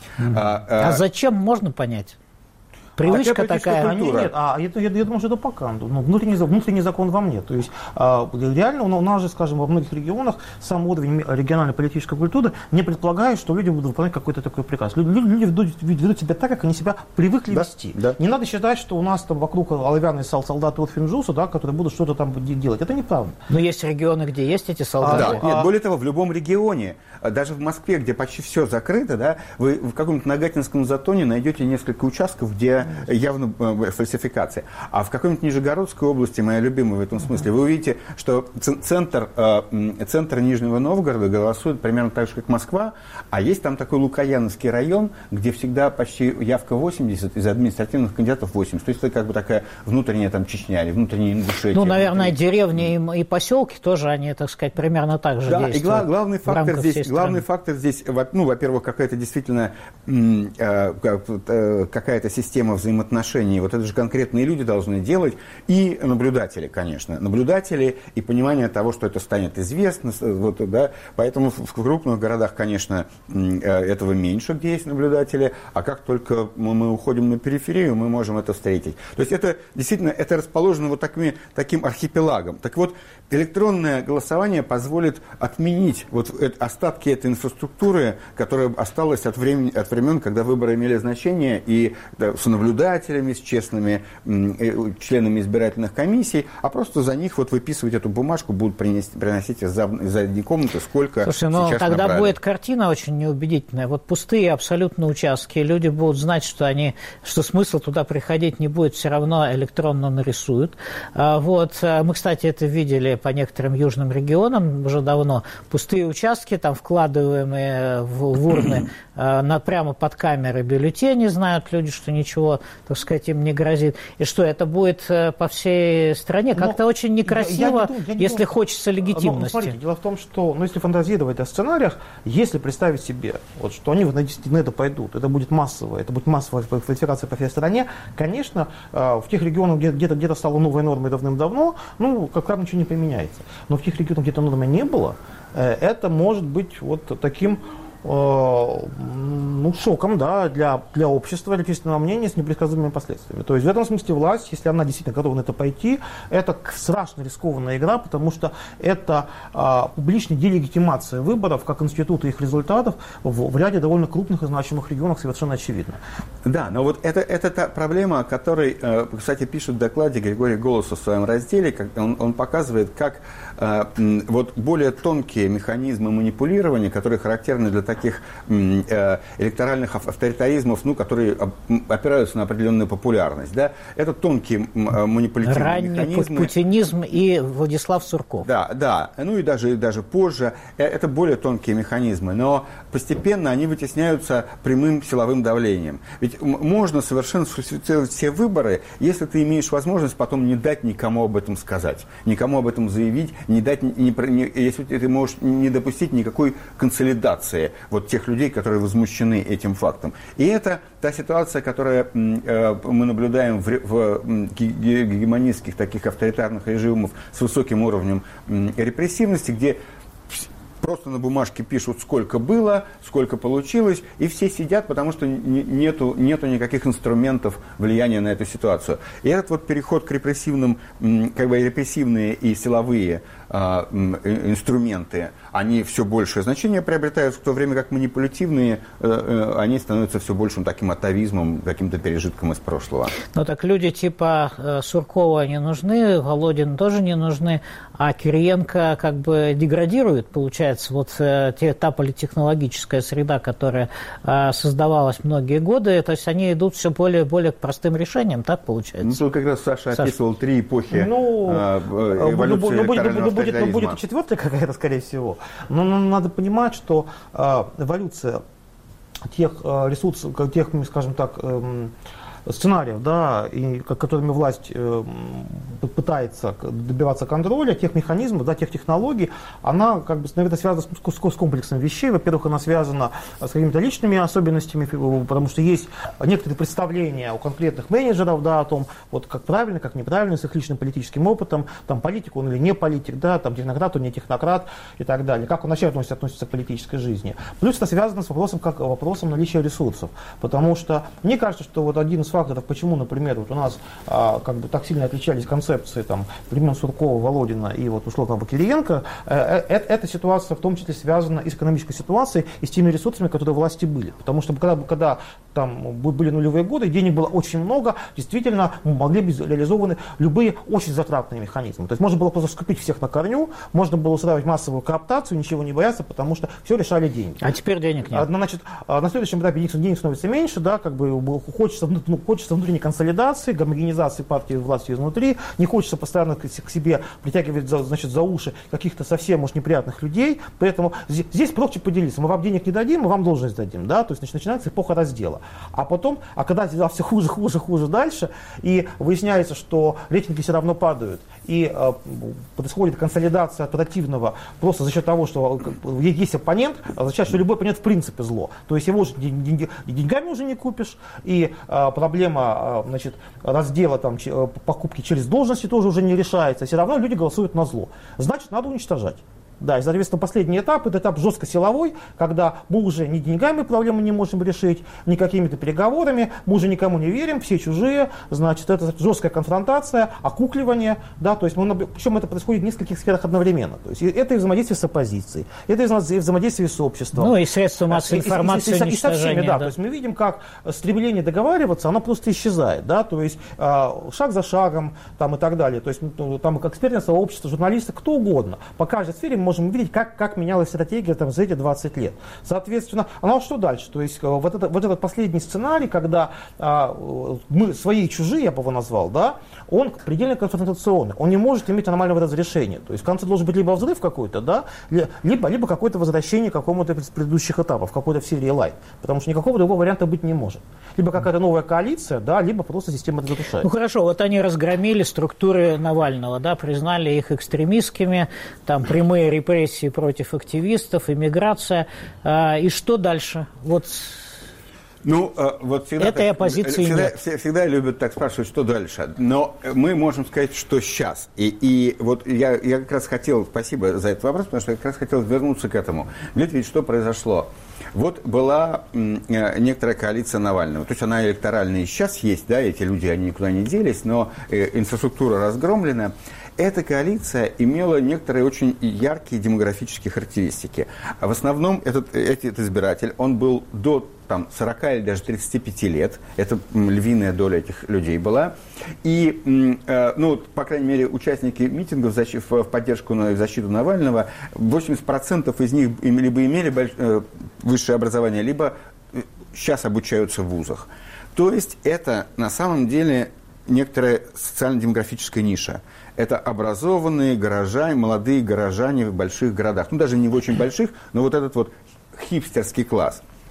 А зачем, можно понять? Привычка такая. Нет, я думаю, что это пока. Внутренний закон во мне. То есть реально у нас же, скажем, во многих регионах сам уровень региональной политической культуры не предполагает, что люди будут выполнять какой-то такой приказ. Люди ведут себя так, как они себя привыкли вести. Да. Не надо считать, что у нас там вокруг оловянные солдаты от Финджуса, да, которые будут что-то там делать. Это неправда. Но есть регионы, где есть эти солдаты. Нет, более того, в любом регионе, даже в Москве, где почти все закрыто, да, вы в каком-то Нагатинском затоне найдете несколько участков, где явно фальсификация. А в какой-нибудь Нижегородской области, моя любимая в этом смысле, вы увидите, что центр Нижнего Новгорода голосует примерно так же, как Москва, а есть там такой Лукояновский район, где всегда почти явка 80, из административных кандидатов 80. То есть это как бы такая внутренняя там Чечня или внутренняя Ингушетия. Наверное, деревни и поселки тоже, они, так сказать, примерно так же действуют. Да, и главный фактор здесь, во-первых, какая-то действительно какая-то система взаимоотношений. Вот это же конкретные люди должны делать. И наблюдатели, конечно. Наблюдатели и понимание того, что это станет известно. Вот, да. Поэтому в крупных городах, конечно, этого меньше, где есть наблюдатели. А как только мы уходим на периферию, мы можем это встретить. То есть это действительно это расположено вот таким архипелагом. Так вот, электронное голосование позволит отменить вот остатки этой инфраструктуры, которая осталась от времен, когда выборы имели значение, и с наблюдателями, с честными членами избирательных комиссий, а просто за них вот выписывать эту бумажку будут приносить из задней комнаты, сколько сейчас тогда набрали. Будет картина очень неубедительная. Вот пустые абсолютно участки, люди будут знать, что смысл туда приходить не будет, все равно электронно нарисуют. Мы, кстати, это видели по некоторым южным регионам уже давно. Пустые участки, там вкладываемые в урны прямо под камеры бюллетени, знают люди, что ничего, так сказать, им не грозит. И что, это будет по всей стране? Как-то очень некрасиво, если хочется легитимности. Смотрите, дело в том, что, если фантазировать о сценариях, если представить себе, что они на это пойдут, это будет массовая фальсификация по всей стране, конечно, в тех регионах, где-то стала новой нормой давным-давно, как правило, ничего не поменяется. Но в тех регионах, где-то нормы не было, это может быть вот таким шоком, да, для общества, для общественного мнения с непредсказуемыми последствиями. То есть в этом смысле власть, если она действительно готова на это пойти, это страшно рискованная игра, потому что это публичная делегитимация выборов как института их результатов в ряде довольно крупных и значимых регионах совершенно очевидно. Да, но вот это та проблема, о которой, кстати, пишет в докладе Григорий Голосов в своем разделе, он показывает, как вот более тонкие механизмы манипулирования, которые характерны для таких электоральных авторитаризмов, которые опираются на определенную популярность. Да? Это тонкие манипулятивные механизмы. Ранний путинизм и Владислав Сурков. Да. И даже позже. Это более тонкие механизмы. Но постепенно они вытесняются прямым силовым давлением. Ведь ведь можно совершенно сфальсифицировать все выборы, если ты имеешь возможность потом не дать никому об этом сказать, никому об этом заявить, если ты можешь не допустить никакой консолидации вот тех людей, которые возмущены этим фактом. И это та ситуация, которую мы наблюдаем в гегемонистских таких авторитарных режимах с высоким уровнем репрессивности, где просто на бумажке пишут, сколько было, сколько получилось, и все сидят, потому что нету никаких инструментов влияния на эту ситуацию. И этот вот переход к репрессивным, как бы репрессивные и силовые инструменты, они все большее значение приобретают, в то время как манипулятивные, они становятся все большим таким атовизмом, каким-то пережитком из прошлого. Ну так люди типа Суркова не нужны, Володин тоже не нужны, а Кириенко как бы деградирует, получается, вот та политтехнологическая среда, которая создавалась многие годы, то есть они идут все более и более к простым решениям, так получается? Ну, тут как раз Саша описывал 3 эпохи эволюции электорального сталинизма. Будет и 4-я какая-то, скорее всего. Но надо понимать, что эволюция тех ресурсов, тех, скажем так, сценариев, да, и которыми власть пытается добиваться контроля, тех механизмов, да, тех технологий, она, как бы, наверное, связана с комплексом вещей. Во-первых, она связана с какими-то личными особенностями, потому что есть некоторые представления у конкретных менеджеров, да, о том, вот как правильно, как неправильно, с их личным политическим опытом, там, политик он или не политик, да, там, технократ он, не технократ и так далее, как он вообще относится к политической жизни. Плюс это связано с вопросом наличия ресурсов, потому что мне кажется, что вот один из факторов, почему, например, вот у нас как бы так сильно отличались концепции там времен Суркова, Володина и вот ушло как бы Кириенко, эта ситуация в том числе связана и с экономической ситуацией, и с теми ресурсами, которые у власти были. Потому что когда там были нулевые годы, денег было очень много, действительно могли быть реализованы любые очень затратные механизмы. То есть можно было просто скупить всех на корню, можно было устраивать массовую кооптацию, ничего не бояться, потому что все решали деньги. А теперь денег нет. Значит, на следующем этапе денег становится меньше, да, как бы хочется внутренней консолидации, гомогенизации партии власти изнутри, не хочется постоянно к себе притягивать за уши каких-то совсем уж неприятных людей, поэтому здесь проще поделиться. Мы вам денег не дадим, мы вам должность дадим, да, то есть начинается эпоха раздела. А когда дела все хуже дальше, и выясняется, что рейтинги все равно падают, и происходит консолидация противного просто за счет того, что есть оппонент, означает, что любой оппонент в принципе зло. То есть его уже деньгами уже не купишь, и проблема, значит, раздела там, покупки через должности тоже уже не решается. Все равно люди голосуют на зло. Значит, надо уничтожать. Да, и, соответственно, последний этап – это этап жестко силовой, когда мы уже ни деньгами проблемы не можем решить, ни какими-то переговорами, мы уже никому не верим, все чужие, значит, это жесткая конфронтация, окукливание, да, то есть, причем это происходит в нескольких сферах одновременно. То есть, это и взаимодействие с оппозицией, это и взаимодействие с обществом. Ну, и средства массовой информации, и со всеми, да. То есть, мы видим, как стремление договариваться, оно просто исчезает, да, то есть, шаг за шагом, там, и так далее. То есть, там, экспертное сообщество, журналисты, кто угодно, по каждой сфере мы можем увидеть, как менялась стратегия там, за эти 20 лет. Соответственно, а что дальше? То есть вот этот последний сценарий, когда мы свои и чужие, я бы его назвал, да, он предельно конфронтационный, он не может иметь нормального разрешения. То есть в конце должен быть либо взрыв какой-то, да, либо какое-то возвращение к какому-то из предыдущих этапов, какой-то в серии лайт. Потому что никакого другого варианта быть не может. Либо какая-то новая коалиция, да, либо просто система разрушается. Ну хорошо, вот они разгромили структуры Навального, да, признали их экстремистскими, там прямые репрессии против активистов, иммиграция. И что дальше? Вот, ну, вот всегда этой оппозиции нет. Всегда любят так спрашивать, что дальше. Но мы можем сказать, что сейчас. И вот я как раз хотел, спасибо за этот вопрос, потому что я как раз хотел вернуться к этому. Видите, ведь что произошло? Вот была некоторая коалиция Навального. То есть она электоральная и сейчас есть, да, эти люди, они никуда не делись, но инфраструктура разгромлена. Эта коалиция имела некоторые очень яркие демографические характеристики. В основном этот избиратель, он был до 40 или даже 35 лет. Это львиная доля этих людей была. И, ну, по крайней мере, участники митингов в поддержку и защиту Навального, 80% из них либо имели высшее образование, либо сейчас обучаются в вузах. То есть это на самом деле некоторая социально-демографическая ниша. Это образованные горожане, молодые горожане в больших городах. Ну, даже не в очень больших, но вот этот вот хипстерский класс.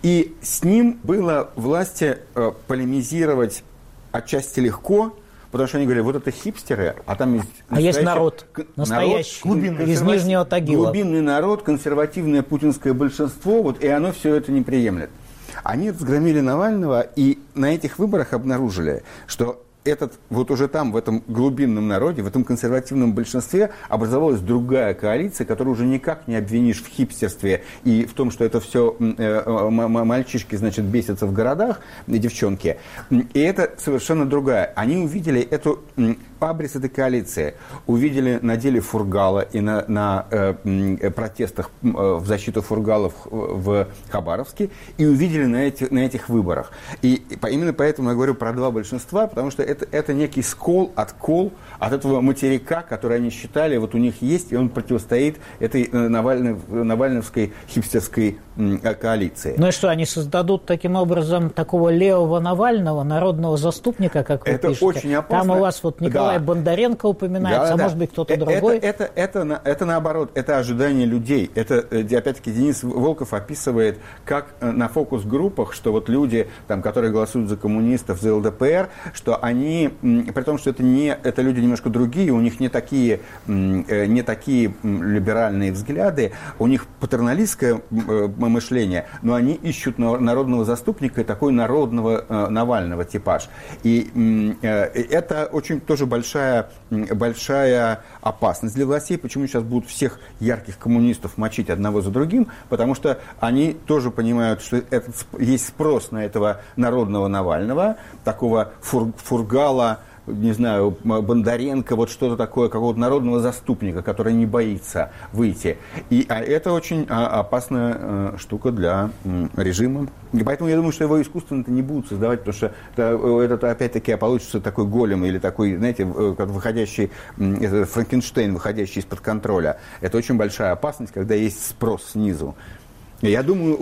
И с ним было власти полемизировать отчасти легко, потому что они говорили, вот это хипстеры, а там есть народ, настоящий, из Нижнего Тагила. Глубинный народ, консервативное путинское большинство, вот, и оно все это не приемлет. Они разгромили Навального, и на этих выборах обнаружили, что вот уже там, в этом глубинном народе, в этом консервативном большинстве образовалась другая коалиция, которую уже никак не обвинишь в хипстерстве и в том, что это все мальчишки, значит, бесятся в городах, девчонки. И это совершенно другая. Они увидели эту абрис этой коалиции, увидели на деле Фургала и на протестах в защиту Фургалов в Хабаровске, и увидели на этих выборах. И именно поэтому я говорю про два большинства, потому что это некий откол от этого материка, который они считали, вот у них есть, и он противостоит этой навальновской хипстерской коалиции. Ну и что, они создадут таким образом такого левого Навального, народного заступника, как вы это пишете? Очень опасно. Там у вас вот Николай Бондаренко упоминается, может быть, кто-то другой? Это наоборот, это ожидание людей. Это, опять-таки, Денис Волков описывает, как на фокус-группах, что вот люди, там, которые голосуют за коммунистов, за ЛДПР, что они, при том, что это люди немножко другие, у них не такие либеральные взгляды, у них патерналистское мышление, но они ищут народного заступника и такой народного Навального типаж. И это очень тоже большая опасность для властей. Почему сейчас будут всех ярких коммунистов мочить одного за другим? Потому что они тоже понимают, что есть спрос на этого народного Навального, такого Фургала, не знаю, Бондаренко, вот что-то такое, какого-то народного заступника, который не боится выйти. А это очень опасная штука для режима. И поэтому я думаю, что его искусственно-то не будут создавать, потому что это опять-таки получится такой голем или такой, знаете, выходящий, Франкенштейн, выходящий из-под контроля. Это очень большая опасность, когда есть спрос снизу. Я думаю,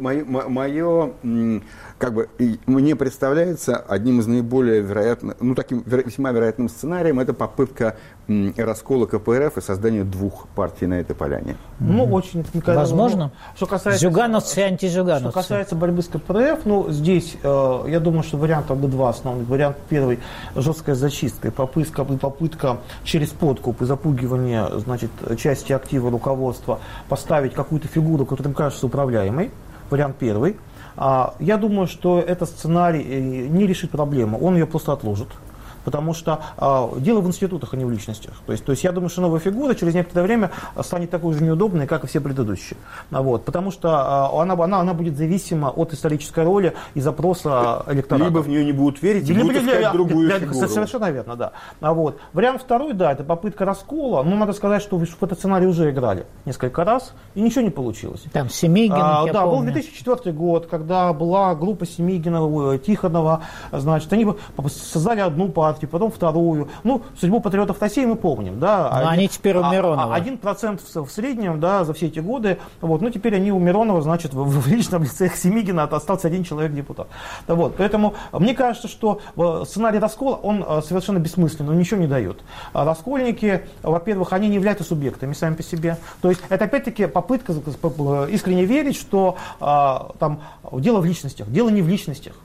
мне представляется одним из наиболее вероятных, таким весьма вероятным сценарием, это попытка раскола КПРФ и создания двух партий на этой поляне. Очень возможно. Что касается зюгановцы и антизюгановцы. Что касается борьбы с КПРФ, здесь, я думаю, что вариантов два основных. Вариант первый – жесткая зачистка и попытка через подкуп и запугивание, значит, части актива руководства поставить какую-то фигуру, которая им кажется управляемой. Вариант первый. Я думаю, что этот сценарий не решит проблему, он ее просто отложит. Потому что дело в институтах, а не в личностях. То есть я думаю, что новая фигура через некоторое время станет такой же неудобной, как и все предыдущие. Потому что она будет зависима от исторической роли и запроса электората. Либо в нее не будут верить, и будут искать другую фигуру. Совершенно верно, да. Вариант второй, да, это попытка раскола. Но надо сказать, что в этот сценарий уже играли несколько раз, и ничего не получилось. Там Семигин, я помню. Был 2004 год, когда была группа Семигина, Тихонова, значит, они создали одну партию, потом вторую. Судьбу патриотов России мы помним. Да? Они теперь у Миронова. 1% в среднем, да, за все эти годы. Теперь они у Миронова, значит, в личном лице Семигина остался один человек-депутат. Поэтому мне кажется, что сценарий раскола, он совершенно бессмысленный, он ничего не дает. Раскольники, во-первых, они не являются субъектами сами по себе. То есть это опять-таки попытка искренне верить, что там дело в личностях. Дело не в личностях.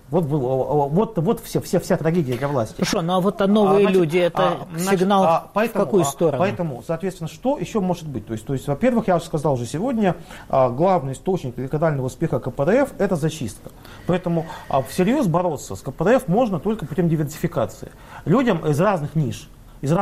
Вот вся трагедия для власти. Хорошо, новые люди, это сигнал в какую сторону? Поэтому, соответственно, что еще может быть? То есть, во-первых, я уже сказал уже сегодня, главный источник регионального успеха КПРФ – это зачистка. Поэтому всерьез бороться с КПРФ можно только путем диверсификации. Людям из разных ниш.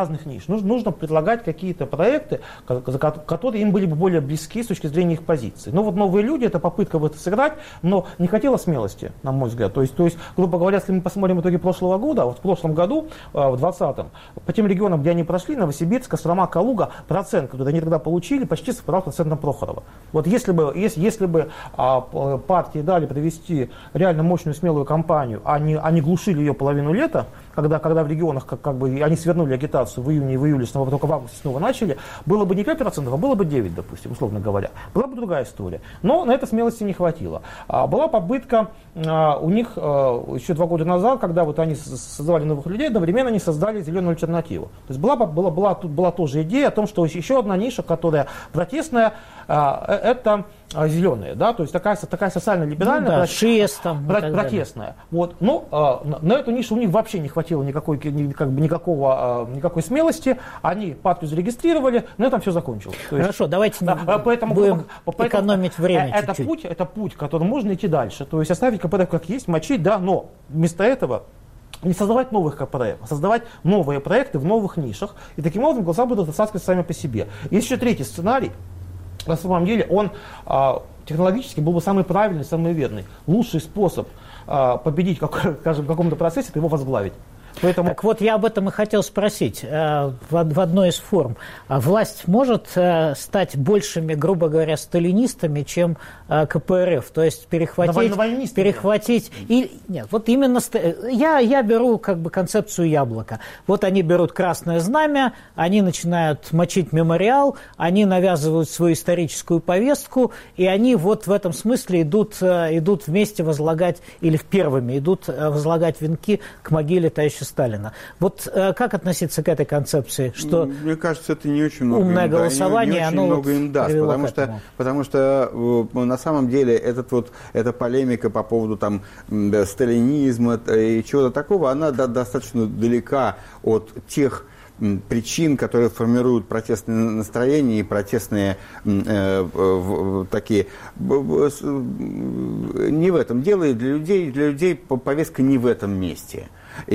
Нужно предлагать какие-то проекты, которые им были бы более близки с точки зрения их позиций. Новые люди, это попытка в это сыграть, но не хватило смелости, на мой взгляд. То есть, грубо говоря, если мы посмотрим итоги прошлого года, в прошлом году, в 2020-м, по тем регионам, где они прошли, Новосибирск, Кострома, Калуга, процент, который они тогда получили, почти совпадал с процентом Прохорова. Если бы партии дали провести реально мощную, смелую кампанию, они глушили ее половину лета, когда в регионах они свернули агитацию в июне и в июле, только в августе снова начали, было бы не 5%, а было бы 9%, допустим, условно говоря. Была бы другая история. Но на это смелости не хватило. Была попытка у них еще 2 года назад, когда они создавали новых людей, одновременно они создали зеленую альтернативу. То есть была тоже идея о том, что еще одна ниша, которая протестная, это зеленые, да, то есть такая социально-либеральная, протестная. Вот. Но на эту нишу у них вообще не хватило никакой смелости, они партию зарегистрировали, на этом все закончилось. Хорошо, давайте будем экономить время чуть-чуть. Это путь, которым можно идти дальше, то есть оставить КПРФ как есть, мочить, да, но вместо этого не создавать новых КПРФ, а создавать новые проекты в новых нишах, и таким образом голоса будут отсасывать сами по себе. Есть еще третий сценарий, на самом деле он технологически был бы самый правильный, самый верный. Лучший способ победить в каком-то процессе – это его возглавить. Поэтому... Так вот, я об этом и хотел спросить. В одной из форм. Власть может стать большими, грубо говоря, сталинистами, чем КПРФ? То есть перехватить... Нет, вот именно... Я беру как бы концепцию яблока. Вот они берут Красное Знамя, они начинают мочить мемориал, они навязывают свою историческую повестку, и они вот в этом смысле идут вместе возлагать, или первыми идут возлагать венки к могиле товарища Сталина. Вот как относиться к этой концепции? Что мне кажется, это не очень много умное голосование, не очень много им даст, потому что на самом деле эта полемика по поводу там сталинизма и чего-то такого, она достаточно далека от тех причин, которые формируют протестные настроения и протестные такие... Не в этом дело, и для людей повестка не в этом месте.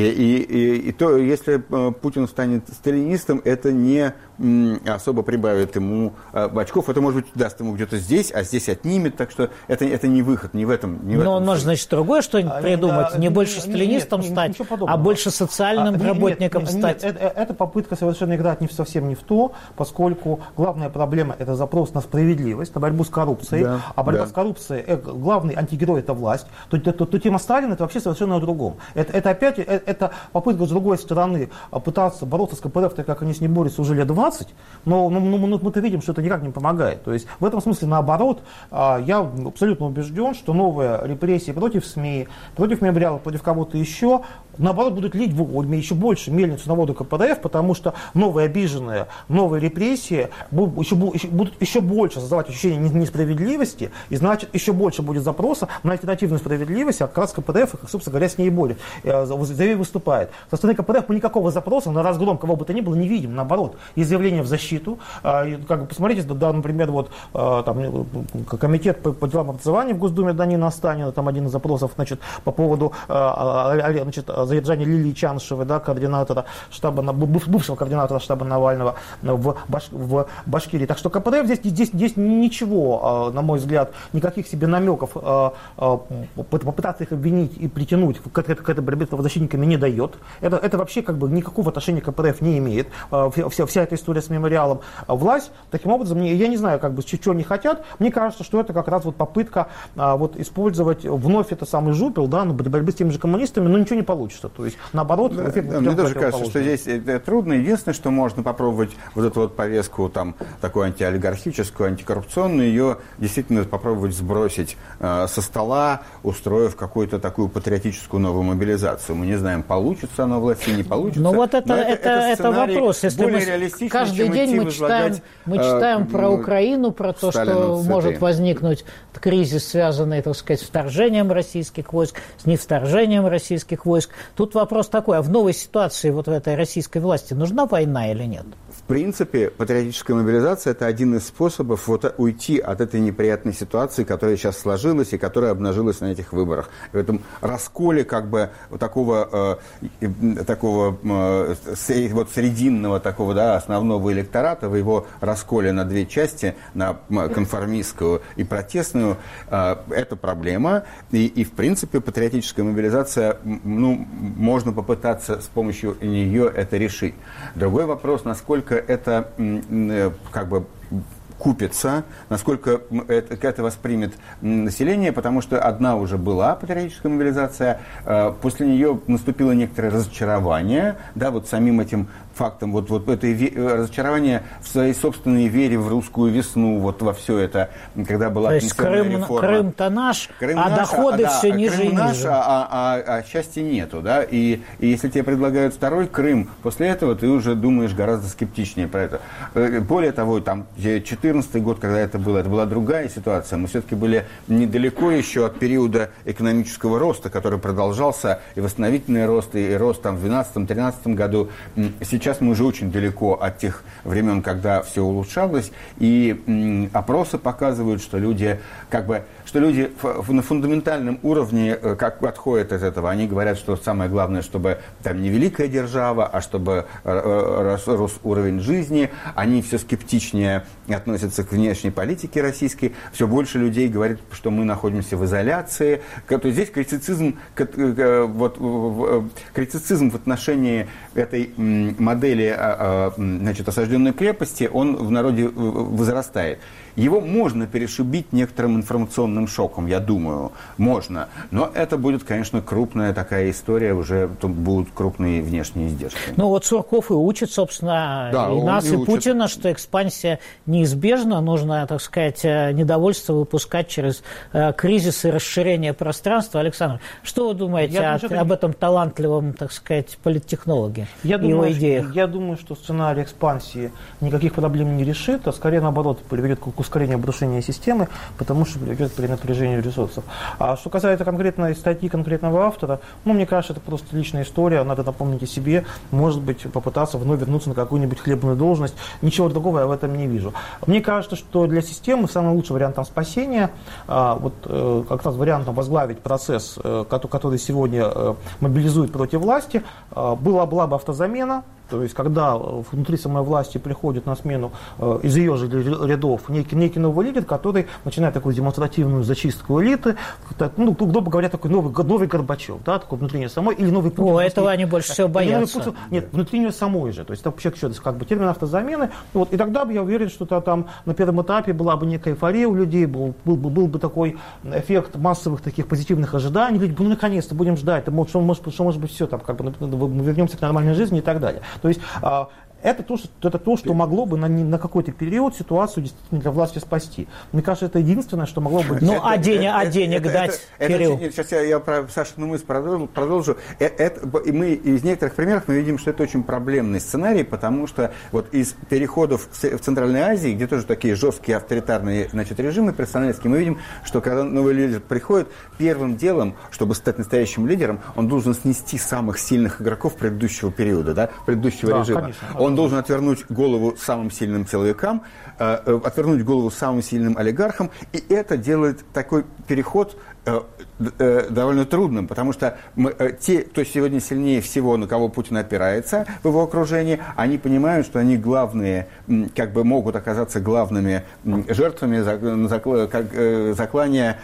И то, если Путин станет сталинистом, это не особо прибавит ему очков. Это, может быть, даст ему где-то здесь, а здесь отнимет. Так что это не выход, не в этом. Но он может, значит, другое что-нибудь придумать. Не больше сталинистом стать, а больше социальным работником стать. Эта попытка совершенно играть совсем не в то, поскольку главная проблема – это запрос на справедливость, на борьбу с коррупцией. Да, а борьба с коррупцией, главный антигерой – это власть. То тема Сталина – это вообще совершенно о другом. Это опять... Это попытка с другой стороны пытаться бороться с КПРФ, так как они с ней борются уже лет 20, но мы-то видим, что это никак не помогает. То есть в этом смысле, наоборот, я абсолютно убежден, что новые репрессии против СМИ, против мемориала, против кого-то еще, наоборот, будут лить еще больше мельницу на воду КПРФ, потому что новые обиженные, новые репрессии будут еще больше создавать ощущение несправедливости, и значит, еще больше будет запроса на альтернативную справедливость, а как раз КПРФ, собственно говоря, с ней и борет. Выступает. Со стороны КПРФ мы никакого запроса на разгром кого бы то ни было не видим. Наоборот, есть заявление в защиту. Посмотрите, например, комитет по делам образования в Госдуме Данила Останина, там один из запросов, по поводу задержания Лилии Чанышевой, координатора штаба, бывшего координатора штаба Навального в Башкирии. Так что КПРФ здесь ничего, на мой взгляд, никаких себе намеков попытаться их обвинить и притянуть к этой борьбе с защитниками не дает. Это вообще никакого отношения к КПРФ не имеет. Вся эта история с мемориалом. Власть, таким образом, я не знаю, чего они хотят. Мне кажется, что это как раз попытка использовать вновь это самый жупел, борьбы с теми же коммунистами, но ничего не получится. То есть, наоборот, эффект будет мне тоже кажется, что здесь это трудно. Единственное, что можно попробовать эту повестку такую антиолигархическую, антикоррупционную, ее действительно попробовать сбросить со стола, устроив какую-то такую патриотическую новую мобилизацию. Мы не знаем, получится оно власти, не получится. Но это вопрос. Если мы каждый день мы читаем про Украину, про то, что может возникнуть кризис, связанный, так сказать, с вторжением российских войск, с невторжением российских войск. Тут вопрос такой, а в новой ситуации в этой российской власти нужна война или нет? В принципе, патриотическая мобилизация – это один из способов уйти от этой неприятной ситуации, которая сейчас сложилась и которая обнажилась на этих выборах. В этом расколе такого срединного основного электората, в его расколе на две части, на конформистскую и протестную, это проблема. И в принципе, патриотическая мобилизация, можно попытаться с помощью нее это решить. Другой вопрос, насколько это купится, насколько это воспримет население, потому что одна уже была патриотическая мобилизация, после нее наступило некоторое разочарование, самим этим фактом, это разочарование в своей собственной вере в русскую весну, во все это, когда была пенсионная реформа. Крым-то наш, доходы все ниже и ниже. А счастья нету, и если тебе предлагают второй Крым, после этого ты уже думаешь гораздо скептичнее про это. Более того, 2014 год, когда это была другая ситуация. Мы все-таки были недалеко еще от периода экономического роста, который продолжался, и восстановительный рост, и рост там в 2012-2013 году. Сейчас мы уже очень далеко от тех времен, когда все улучшалось, и опросы показывают, что люди на фундаментальном уровне как отходят от этого. Они говорят, что самое главное, чтобы там не великая держава, а чтобы рос уровень жизни. Они все скептичнее относятся к внешней политике российской. Все больше людей говорит, что мы находимся в изоляции. Здесь критицизм в отношении этой модели, значит, осажденной крепости, он в народе возрастает. Его можно перешибить некоторым информационным шоком, я думаю, можно. Но это будет, конечно, крупная такая история, уже будут крупные внешние издержки. Ну вот Сурков и учит, собственно, и нас, и Путина, что экспансия неизбежна, нужно, так сказать, недовольство выпускать через кризис и расширение пространства. Александр, что вы думаете об этом талантливом, так сказать, политтехнологе и его идеях? Я думаю, что сценарий экспансии никаких проблем не решит, а скорее, наоборот, приведет к ускорению обрушения системы, потому что приведет к перенапряжению ресурсов. А что касается конкретной статьи, конкретного автора, мне кажется, это просто личная история, надо напомнить о себе, может быть, попытаться вновь вернуться на какую-нибудь хлебную должность. Ничего другого я в этом не вижу. Мне кажется, что для системы самый лучший вариант спасения, как раз вариантом возглавить процесс, который сегодня мобилизует против власти, была бы автозамена. То есть, когда внутри самой власти приходит на смену из ее же рядов некий новый лидер, который начинает такую демонстративную зачистку элиты, грубо говоря, такой новый Горбачев, да, такой внутри нее самой, или новый Путин. Этого они больше всего боятся. Нет, внутри нее самой же. То есть, это вообще термин автозамены. И тогда бы я уверен, что там на первом этапе была бы некая эйфория у людей, был бы такой эффект массовых таких позитивных ожиданий. Люди бы, наконец-то будем ждать, что может быть все, мы вернемся к нормальной жизни и так далее. То есть это то, что могло бы на какой-то период ситуацию действительно для власти спасти. Мне кажется, это единственное, что могло бы... денег дать, Кирилл? Сейчас я про Сашину мысль продолжу. И мы из некоторых примеров мы видим, что это очень проблемный сценарий, потому что вот из переходов в Центральной Азии, где тоже такие жесткие авторитарные, значит, режимы персоналистские, мы видим, что когда новый лидер приходит, первым делом, чтобы стать настоящим лидером, он должен снести самых сильных игроков предыдущего периода, да, предыдущего режима. Конечно. Он должен отвернуть голову самым сильным силовикам, отвернуть голову самым сильным олигархам, и это делает такой переход довольно трудным, потому что те, кто сегодня сильнее всего, на кого Путин опирается в его окружении, они понимают, что они главные, могут оказаться главными жертвами заклания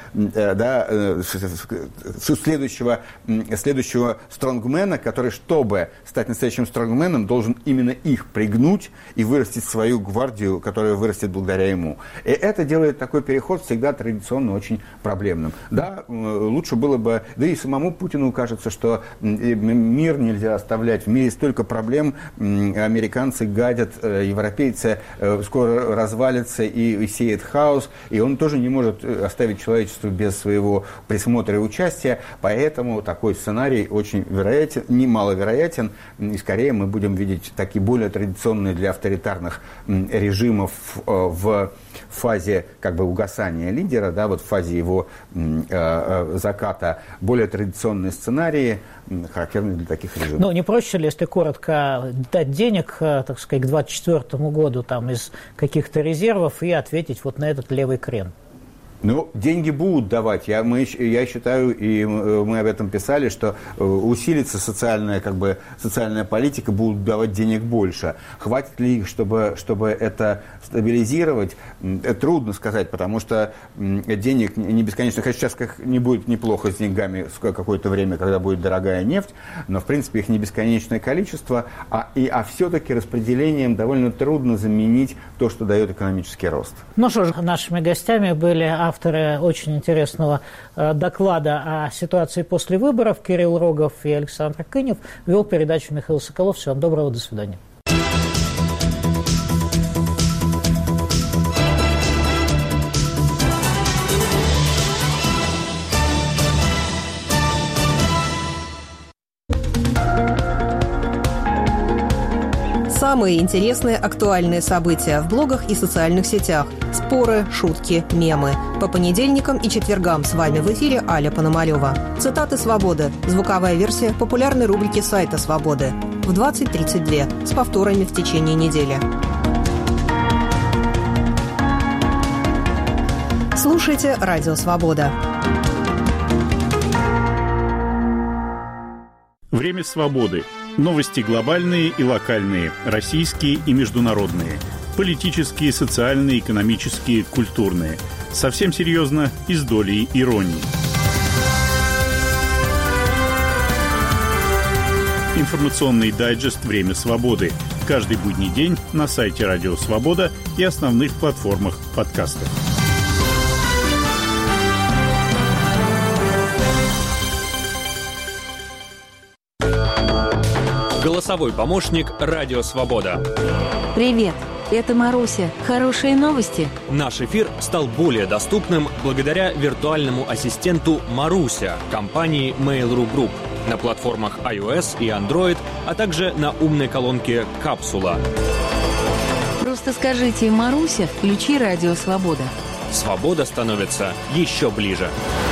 следующего стронгмена, который, чтобы стать настоящим стронгменом, должен именно их пригнуть и вырастить свою гвардию, которая вырастет благодаря ему. И это делает такой переход всегда традиционно очень проблемным. Да, лучше было бы, да и самому Путину кажется, что мир нельзя оставлять. В мире столько проблем, американцы гадят, европейцы скоро развалятся и сеет хаос, и он тоже не может оставить человечество без своего присмотра и участия, поэтому такой сценарий очень вероятен, немаловероятен, и скорее мы будем видеть такие более традиционные для авторитарных режимов в фазе угасания лидера, да, вот в фазе его заката, более традиционные сценарии, характерные для таких режимов. Не проще ли, если коротко, дать денег, так сказать, к 2024 году из каких-то резервов и ответить вот на этот левый крен? Деньги будут давать. Я считаю, и мы об этом писали, что усилится социальная политика, будут давать денег больше. Хватит ли их, чтобы это стабилизировать? Трудно сказать, потому что денег не бесконечно. Хотя сейчас не будет неплохо с деньгами какое-то время, когда будет дорогая нефть, но в принципе их не бесконечное количество, а все-таки распределением довольно трудно заменить то, что дает экономический рост. Что ж, нашими гостями были авторы очень интересного доклада о ситуации после выборов Кирилл Рогов и Александр Кынев. Вел передачу Михаил Соколов. Всего доброго, до свидания. Самые интересные актуальные события в блогах и социальных сетях. Споры, шутки, мемы. По понедельникам и четвергам с вами в эфире Аля Пономарева. Цитаты «Свободы». Звуковая версия популярной рубрики сайта «Свободы». В 20:32 с повторами в течение недели. Слушайте «Радио Свобода». Время свободы. Новости глобальные и локальные, российские и международные, политические, социальные, экономические, культурные. Совсем серьезно и с долей иронии. Информационный дайджест «Время свободы». Каждый будний день на сайте Радио Свобода и основных платформах подкастов. Голосовой помощник «Радио Свобода». Привет, это Маруся. Хорошие новости? Наш эфир стал более доступным благодаря виртуальному ассистенту Маруся компании Mail.ru Group на платформах iOS и Android, а также на умной колонке «Капсула». Просто скажите: «Маруся, включи Радио Свобода». Свобода становится еще ближе.